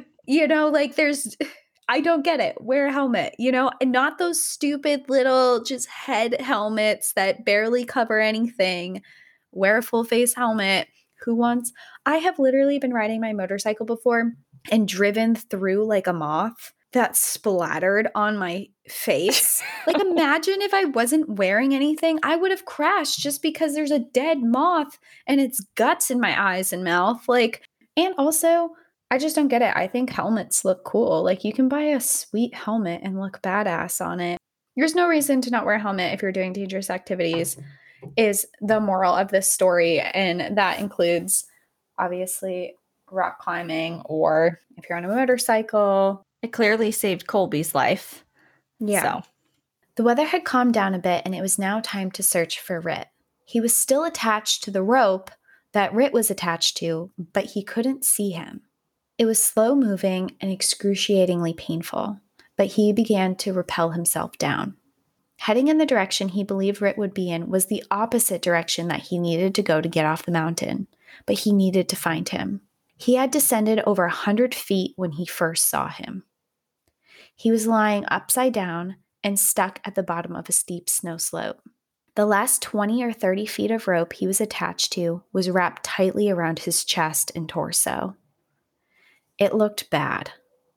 I don't get it. Wear a helmet, and not those stupid little just head helmets that barely cover anything. Wear a full face helmet. I have literally been riding my motorcycle before and driven through like a moth that splattered on my face. Like, imagine if I wasn't wearing anything, I would have crashed just because there's a dead moth and its guts in my eyes and mouth. And also, I just don't get it. I think helmets look cool. Like, you can buy a sweet helmet and look badass on it. There's no reason to not wear a helmet if you're doing dangerous activities, is the moral of this story. And that includes, obviously, rock climbing, or if you're on a motorcycle. It clearly saved Colby's life. Yeah. So. The weather had calmed down a bit, and it was now time to search for Rit. He was still attached to the rope that Rit was attached to, but he couldn't see him. It was slow moving and excruciatingly painful, but he began to rappel himself down. Heading in the direction he believed Rit would be in was the opposite direction that he needed to go to get off the mountain, but he needed to find him. He had descended over 100 feet when he first saw him. He was lying upside down and stuck at the bottom of a steep snow slope. The last 20 or 30 feet of rope he was attached to was wrapped tightly around his chest and torso. It looked bad.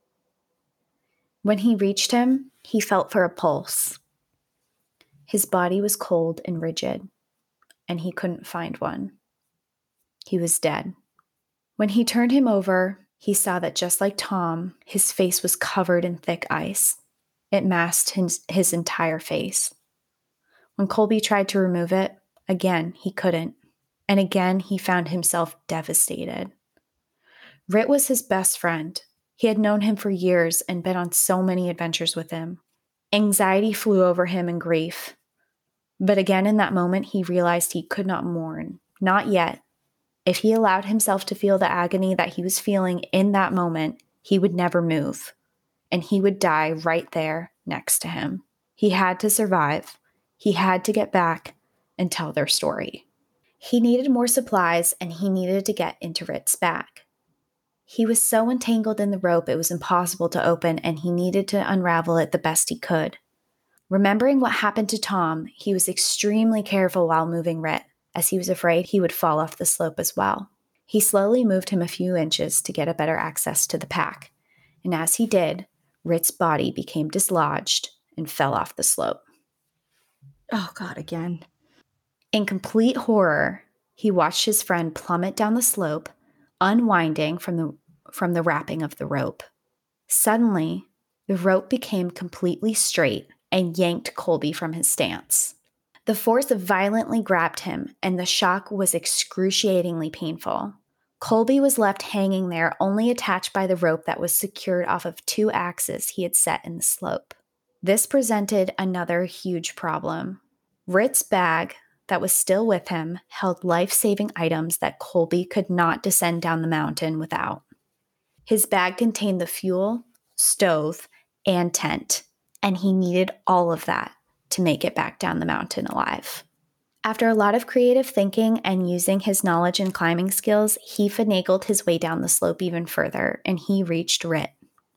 When he reached him, he felt for a pulse. His body was cold and rigid, and he couldn't find one. He was dead. When he turned him over, he saw that just like Tom, his face was covered in thick ice. It masked his entire face. When Colby tried to remove it, again, he couldn't. And again, he found himself devastated. Rit was his best friend. He had known him for years and been on so many adventures with him. Anxiety flew over him in grief. But again, in that moment, he realized he could not mourn. Not yet. If he allowed himself to feel the agony that he was feeling in that moment, he would never move. And he would die right there next to him. He had to survive. He had to get back and tell their story. He needed more supplies, and he needed to get into Rit's bag. He was so entangled in the rope it was impossible to open, and he needed to unravel it the best he could. Remembering what happened to Tom, he was extremely careful while moving Rit, as he was afraid he would fall off the slope as well. He slowly moved him a few inches to get a better access to the pack, and as he did, Rit's body became dislodged and fell off the slope. Oh, God, again. In complete horror, he watched his friend plummet down the slope, unwinding from the wrapping of the rope. Suddenly, the rope became completely straight and yanked Colby from his stance. The force violently grabbed him, and the shock was excruciatingly painful. Colby was left hanging there, only attached by the rope that was secured off of 2 axes he had set in the slope. This presented another huge problem. Rit's bag, that was still with him, held life-saving items that Colby could not descend down the mountain without. His bag contained the fuel, stove, and tent, and he needed all of that to make it back down the mountain alive. After a lot of creative thinking and using his knowledge and climbing skills, he finagled his way down the slope even further, and he reached Rit.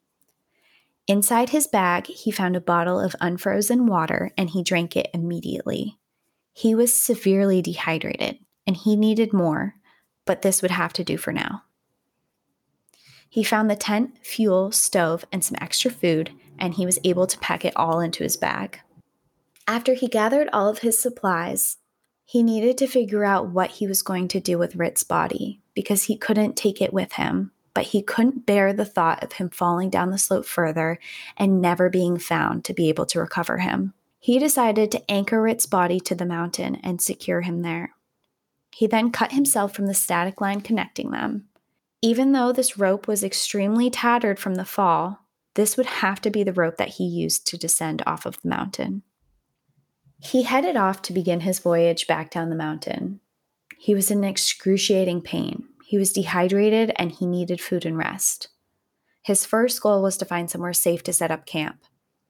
Inside his bag, he found a bottle of unfrozen water, and he drank it immediately. He was severely dehydrated, and he needed more, but this would have to do for now. He found the tent, fuel, stove, and some extra food, and he was able to pack it all into his bag. After he gathered all of his supplies, he needed to figure out what he was going to do with Rit's body because he couldn't take it with him, but he couldn't bear the thought of him falling down the slope further and never being found to be able to recover him. He decided to anchor Rit's body to the mountain and secure him there. He then cut himself from the static line connecting them. Even though this rope was extremely tattered from the fall, this would have to be the rope that he used to descend off of the mountain. He headed off to begin his voyage back down the mountain. He was in excruciating pain. He was dehydrated and he needed food and rest. His first goal was to find somewhere safe to set up camp.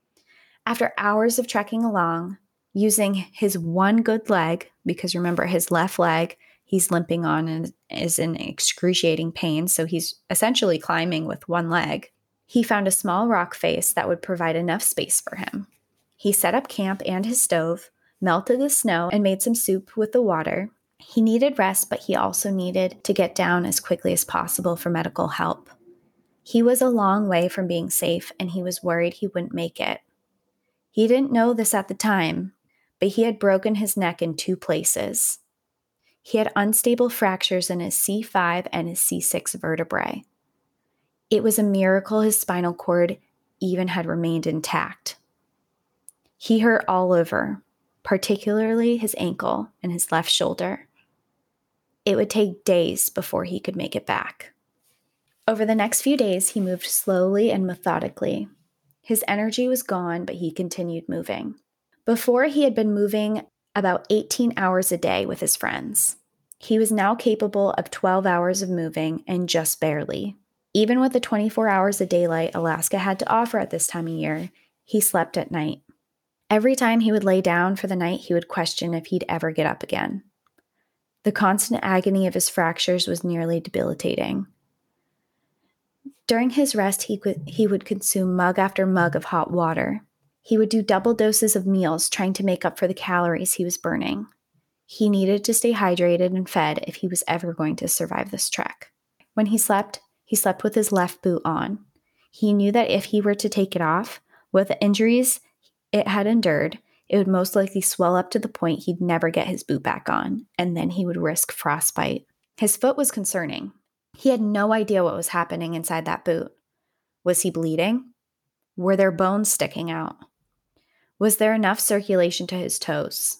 After hours of trekking along, using his one good leg, because remember his left leg he's limping on and is in excruciating pain, so he's essentially climbing with one leg, he found a small rock face that would provide enough space for him. He set up camp and his stove, melted the snow, and made some soup with the water. He needed rest, but he also needed to get down as quickly as possible for medical help. He was a long way from being safe, and he was worried he wouldn't make it. He didn't know this at the time, but he had broken his neck in 2 places. He had unstable fractures in his C5 and his C6 vertebrae. It was a miracle his spinal cord even had remained intact. He hurt all over, particularly his ankle and his left shoulder. It would take days before he could make it back. Over the next few days, he moved slowly and methodically. His energy was gone, but he continued moving. Before, he had been moving about 18 hours a day with his friends. He was now capable of 12 hours of moving and just barely. Even with the 24 hours of daylight Alaska had to offer at this time of year, he slept at night. Every time he would lay down for the night, he would question if he'd ever get up again. The constant agony of his fractures was nearly debilitating. During his rest, he would consume mug after mug of hot water. He would do double doses of meals, trying to make up for the calories he was burning. He needed to stay hydrated and fed if he was ever going to survive this trek. When he slept with his left boot on. He knew that if he were to take it off, with the injuries it had endured, it would most likely swell up to the point he'd never get his boot back on, and then he would risk frostbite. His foot was concerning. He had no idea what was happening inside that boot. Was he bleeding? Were there bones sticking out? Was there enough circulation to his toes?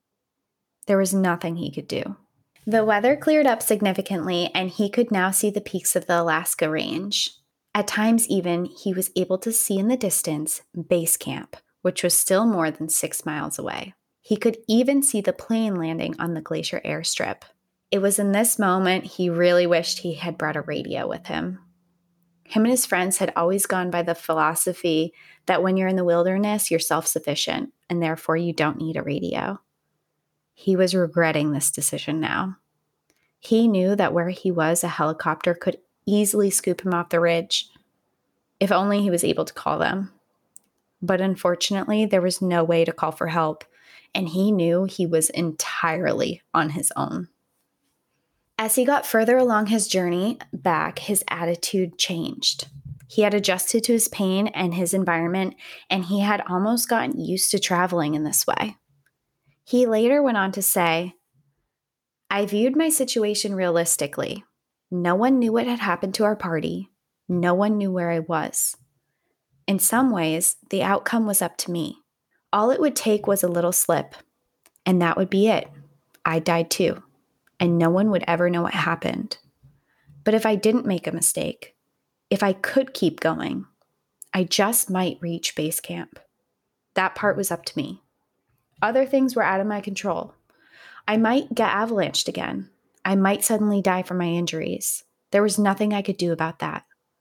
There was nothing he could do. The weather cleared up significantly, and he could now see the peaks of the Alaska Range. At times even, he was able to see in the distance base camp, which was still more than 6 miles away. He could even see the plane landing on the glacier airstrip. It was in this moment he really wished he had brought a radio with him. Him and his friends had always gone by the philosophy that when you're in the wilderness, you're self-sufficient, and therefore you don't need a radio. He was regretting this decision now. He knew that where he was, a helicopter could easily scoop him off the ridge, if only he was able to call them. But unfortunately, there was no way to call for help, and he knew he was entirely on his own. As he got further along his journey back, his attitude changed. He had adjusted to his pain and his environment, and he had almost gotten used to traveling in this way. He later went on to say, "I viewed my situation realistically. No one knew what had happened to our party. No one knew where I was. In some ways, the outcome was up to me. All it would take was a little slip, and that would be it. I died too, and no one would ever know what happened. But if I didn't make a mistake, if I could keep going, I just might reach base camp. That part was up to me. Other things were out of my control. I might get avalanched again. I might suddenly die from my injuries. There was nothing I could do about that.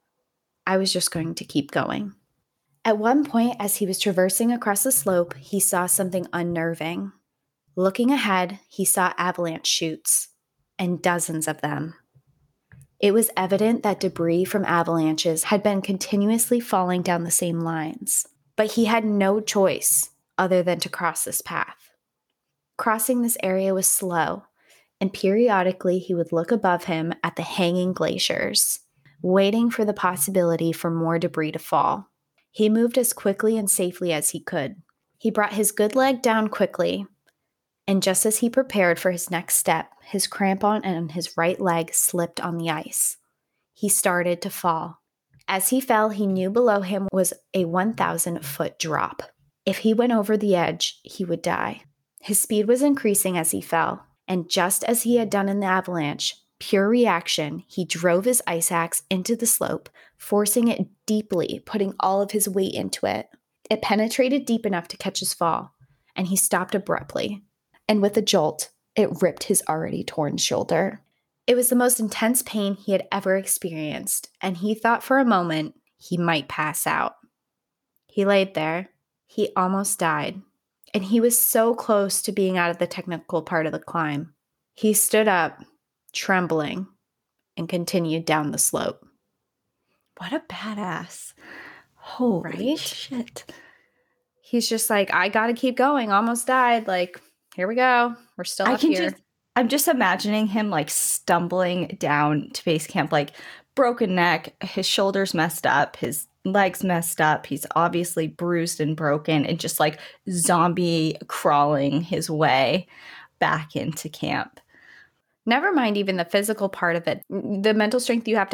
I was just going to keep going." At one point, as he was traversing across the slope, he saw something unnerving. Looking ahead, he saw avalanche chutes, and dozens of them. It was evident that debris from avalanches had been continuously falling down the same lines, but he had no choice other than to cross this path. Crossing this area was slow, and periodically he would look above him at the hanging glaciers, waiting for the possibility for more debris to fall. He moved as quickly and safely as he could. He brought his good leg down quickly, and just as he prepared for his next step, his crampon and his right leg slipped on the ice. He started to fall. As he fell, he knew below him was a 1,000-foot drop. If he went over the edge, he would die. His speed was increasing as he fell, and just as he had done in the avalanche, pure reaction, he drove his ice axe into the slope, forcing it deeply, putting all of his weight into it. It penetrated deep enough to catch his fall, and he stopped abruptly. And with a jolt, it ripped his already torn shoulder. It was the most intense pain he had ever experienced, and he thought for a moment he might pass out. He laid there. He almost died, and he was so close to being out of the technical part of the climb. He stood up, trembling, and continued down the slope. What a badass. Holy Right? shit. He's just like, I gotta keep going. Almost died. Like, here we go. We're still up here. I'm just imagining him like stumbling down to base camp, like broken neck, his shoulders messed up, his legs messed up. He's obviously bruised and broken, and just like zombie crawling his way back into camp. Never mind even the physical part of it. The mental strength you have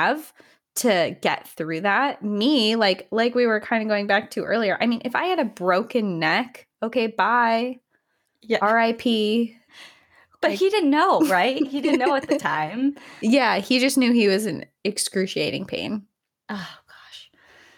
to get through that. Me, like we were kind of going back to earlier. I mean, if I had a broken neck, okay, bye. Yeah. R.I.P. But he didn't know, right? He didn't know at the time. Yeah, he just knew he was in excruciating pain. Oh, gosh.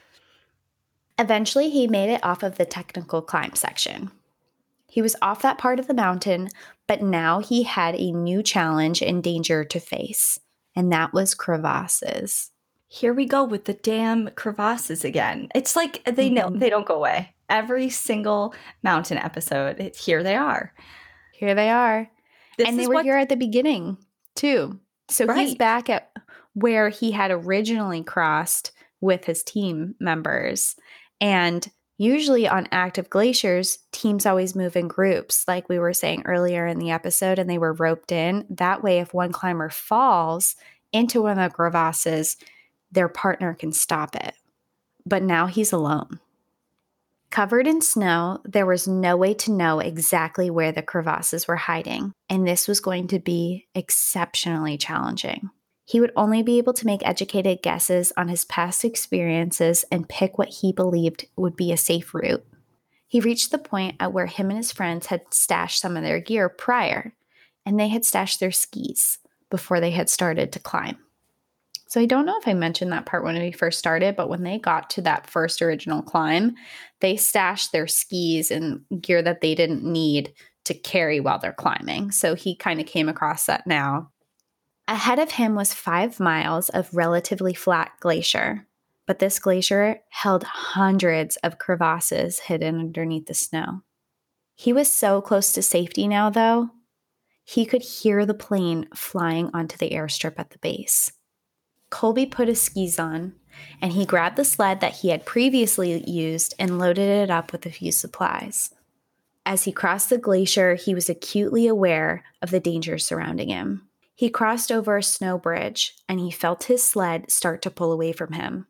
Eventually, he made it off of the technical climb section. He was off that part of the mountain, but now he had a new challenge and danger to face, and that was crevasses. Here we go with the damn crevasses again. It's like they know they don't go away. Every single mountain episode, here they are. Here they are. And they were here at the beginning, too. So he's back at where he had originally crossed with his team members. And usually on active glaciers, teams always move in groups, like we were saying earlier in the episode, and they were roped in. That way, if one climber falls into one of the crevasses, their partner can stop it. But now he's alone. Covered in snow, there was no way to know exactly where the crevasses were hiding, and this was going to be exceptionally challenging. He would only be able to make educated guesses on his past experiences and pick what he believed would be a safe route. He reached the point at where him and his friends had stashed some of their gear prior, and they had stashed their skis before they had started to climb. So I don't know if I mentioned that part when we first started, but when they got to that first original climb, they stashed their skis and gear that they didn't need to carry while they're climbing. So he kind of came across that now. Ahead of him was 5 miles of relatively flat glacier, but this glacier held hundreds of crevasses hidden underneath the snow. He was so close to safety now, though. He could hear the plane flying onto the airstrip at the base. Colby put his skis on, and he grabbed the sled that he had previously used and loaded it up with a few supplies. As he crossed the glacier, he was acutely aware of the dangers surrounding him. He crossed over a snow bridge, and he felt his sled start to pull away from him.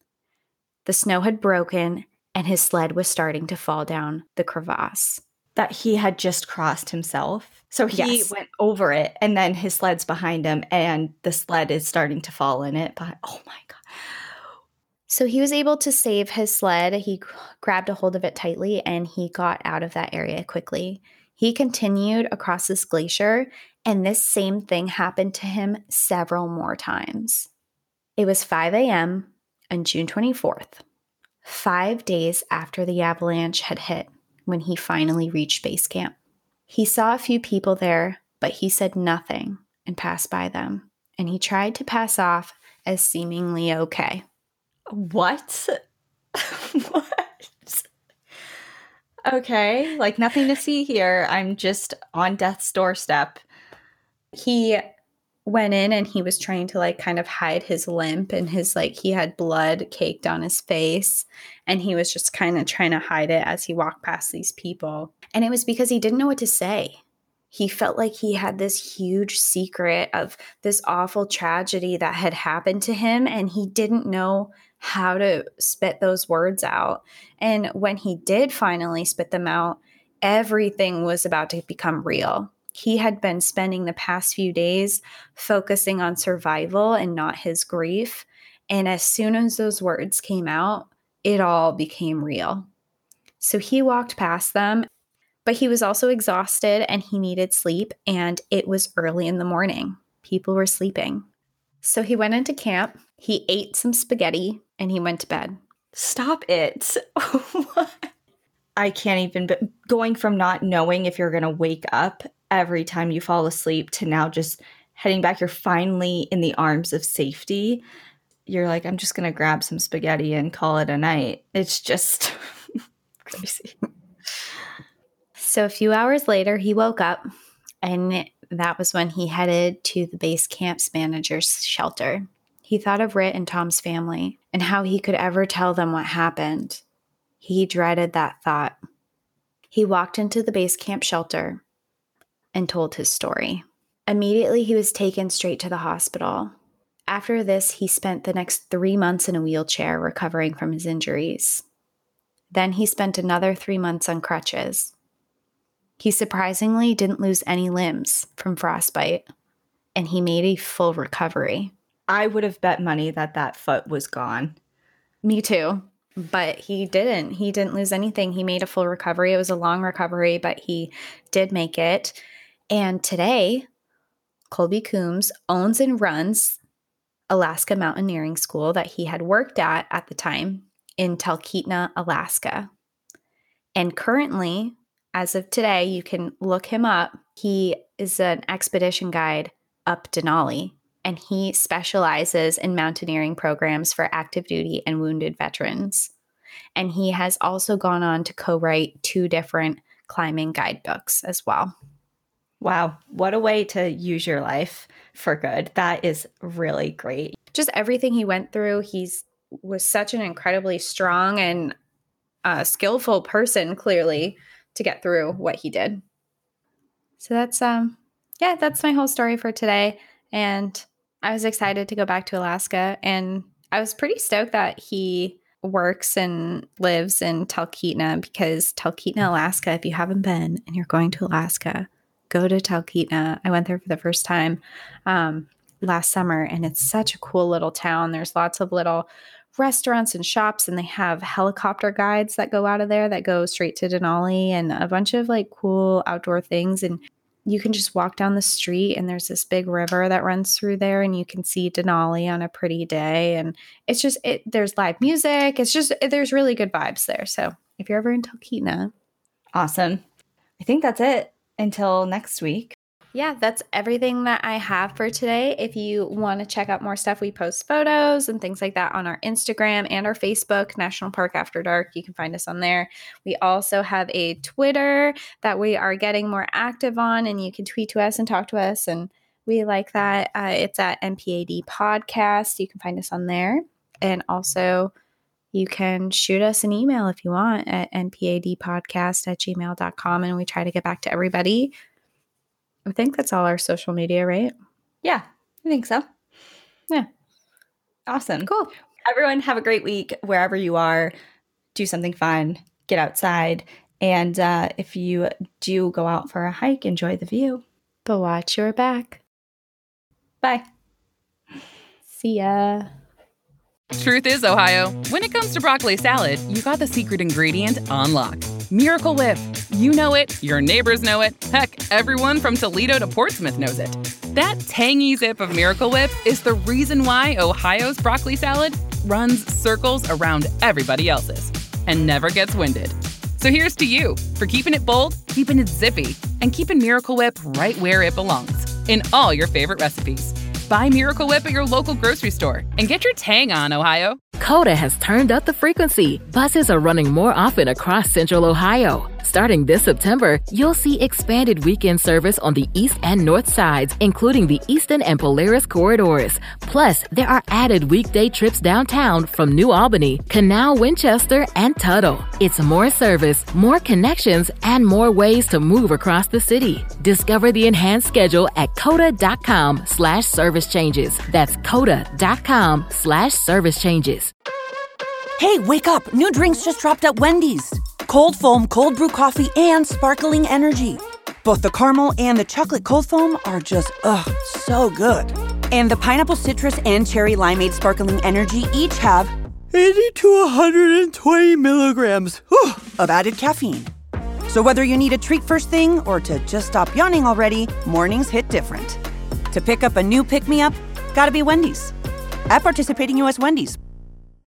The snow had broken, and his sled was starting to fall down the crevasse. That he had just crossed himself. So he went over it, and then his sled's behind him, and the sled is starting to fall in it. But oh my God. So he was able to save his sled. He grabbed a hold of it tightly, and he got out of that area quickly. He continued across this glacier, and this same thing happened to him several more times. It was 5 a.m. on June 24th, 5 days after the avalanche had hit, when he finally reached base camp. He saw a few people there, but he said nothing and passed by them, and he tried to pass off as seemingly okay. What? What? Okay, like nothing to see here. I'm just on death's doorstep. He went in and he was trying to like kind of hide his limp and his like he had blood caked on his face and he was just kind of trying to hide it as he walked past these people. And it was because he didn't know what to say. He felt like he had this huge secret of this awful tragedy that had happened to him and he didn't know how to spit those words out. And when he did finally spit them out, everything was about to become real. He had been spending the past few days focusing on survival and not his grief. And as soon as those words came out, it all became real. So he walked past them, but he was also exhausted and he needed sleep. And it was early in the morning. People were sleeping. So he went into camp, he ate some spaghetti, and he went to bed. Stop it. I can't even, but going from not knowing if you're going to wake up every time you fall asleep to now just heading back, you're finally in the arms of safety. You're like, I'm just going to grab some spaghetti and call it a night. It's just crazy. So a few hours later, he woke up, and that was when he headed to the base camp's manager's shelter. He thought of Rit and Tom's family and how he could ever tell them what happened. He dreaded that thought. He walked into the base camp shelter and told his story. Immediately, he was taken straight to the hospital. After this, he spent the next 3 months in a wheelchair recovering from his injuries. Then he spent another 3 months on crutches. He surprisingly didn't lose any limbs from frostbite, and he made a full recovery. I would have bet money that foot was gone. Me too. But he didn't. He didn't lose anything. He made a full recovery. It was a long recovery, but he did make it. And today, Colby Coombs owns and runs Alaska Mountaineering School that he had worked at the time in Talkeetna, Alaska. And currently, as of today, you can look him up. He is an expedition guide up Denali, and he specializes in mountaineering programs for active duty and wounded veterans. And he has also gone on to co-write 2 different climbing guidebooks as well. Wow, what a way to use your life for good. That is really great. Just everything he went through, was such an incredibly strong and skillful person, clearly, to get through what he did. So that's my whole story for today. And I was excited to go back to Alaska, and I was pretty stoked that he works and lives in Talkeetna, because Talkeetna, Alaska, if you haven't been and you're going to Alaska, go to Talkeetna. I went there for the first time last summer, and it's such a cool little town. There's lots of little restaurants and shops, and they have helicopter guides that go out of there that go straight to Denali, and a bunch of like cool outdoor things. And you can just walk down the street, and there's this big river that runs through there, and you can see Denali on a pretty day. And it's just, there's live music. It's just, there's really good vibes there. So if you're ever in Talkeetna. Awesome. I think that's it until next week. Yeah, that's everything that I have for today. If you want to check out more stuff, we post photos and things like that on our Instagram and our Facebook, National Park After Dark. You can find us on there. We also have a Twitter that we are getting more active on, and you can tweet to us and talk to us, and we like that. It's at NPAD Podcast. You can find us on there. And also, you can shoot us an email if you want at npadpodcast@gmail.com, and we try to get back to everybody. I think that's all our social media, right? Yeah, I think so. Yeah. Awesome. Cool. Everyone have a great week wherever you are. Do something fun. Get outside. And if you do go out for a hike, enjoy the view. But watch your back. Bye. See ya. Truth is, Ohio, when it comes to broccoli salad, you got the secret ingredient on lock. Miracle Whip. You know it, your neighbors know it, heck, everyone from Toledo to Portsmouth knows it. That tangy zip of Miracle Whip is the reason why Ohio's broccoli salad runs circles around everybody else's and never gets winded. So here's to you for keeping it bold, keeping it zippy, and keeping Miracle Whip right where it belongs, in all your favorite recipes. Buy Miracle Whip at your local grocery store and get your tang on, Ohio. Coda has turned up the frequency. Buses are running more often across Central Ohio. Starting this September, you'll see expanded weekend service on the east and north sides, including the Eastern and Polaris corridors. Plus, there are added weekday trips downtown from New Albany, Canal, Winchester, and Tuttle. It's more service, more connections, and more ways to move across the city. Discover the enhanced schedule at coda.com/service changes. That's coda.com/service changes. Hey, wake up! New drinks just dropped at Wendy's. Cold foam, cold brew coffee, and sparkling energy. Both the caramel and the chocolate cold foam are just, so good. And the pineapple citrus and cherry limeade sparkling energy each have 80 to 120 milligrams of added caffeine. So whether you need a treat first thing or to just stop yawning already, mornings hit different. To pick up a new pick-me-up, gotta be Wendy's. At participating U.S. Wendy's.